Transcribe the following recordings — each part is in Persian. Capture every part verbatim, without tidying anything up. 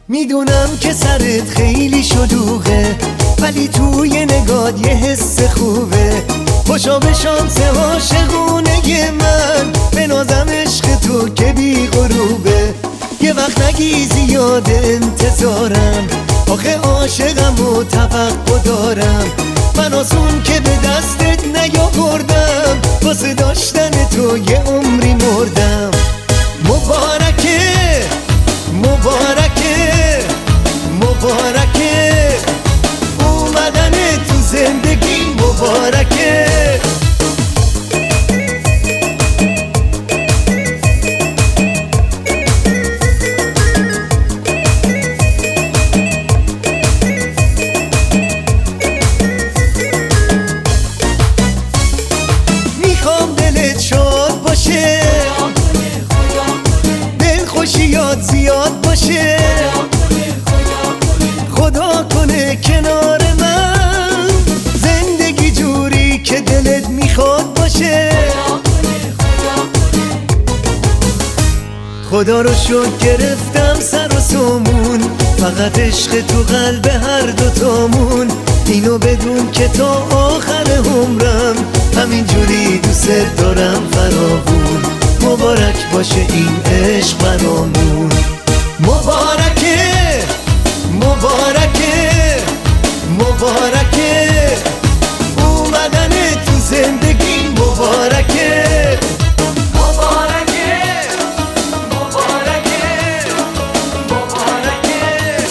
میدونم که سرت خیلی شلوغه، ولی توی نگات یه حس خوبه. خوشا به شانس عاشقونه من، به نازم عشق تو که بی غروبه. یه وقت نگی زیاد انتظارم، آخه عاشقم و توقع دارم. من آسون که به دستت نیاوردم، واسه داشتن تو یه عمری مردم. مبارکه مبارکه مبارکه اومدن تو زندگی، مبارکه. میخوام دلت شاد باشه، دل خوشیات زیاد باشه. خدا کنه کنار من، زندگی جوری که دلت میخواد باشه. خدا رو شکر گرفتم سر و سامون، فقط عشق تو قلب هر دوتامون. اینو بدون که تا آخر عمرم همین جوری دوست دارم فراوون. مبارک باشه این عشق برامون. مبارکه مبارکه مبارکه اومدن تو زندگی، مبارکه. مبارکه مبارکه مبارکه.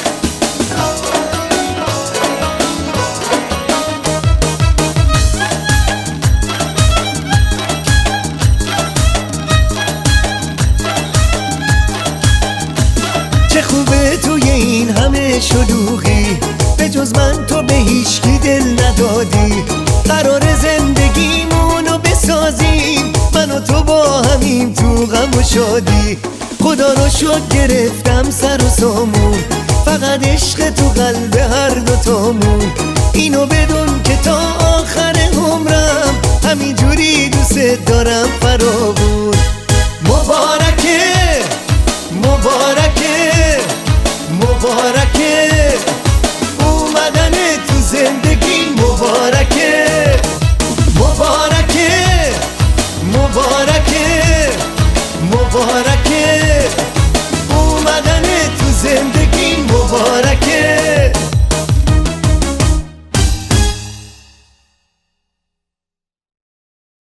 چه خوبه توی این همه شلوغی، به جز من تو به هیچکی دل ندادی. قرار زندگیمونو بسازیم، من و تو با همیم تو غم و شادی. خدا رو شکر گرفتم سر و سامون، فقط عشق تو قلب هر دوتامون. اینو بدون که تا آخر عمرم همین جوری دوست دارم فراوون. مبارکه مبارکه مبارکه اومدن تو زندگی، مبارکه. مبارکه مبارکه مبارکه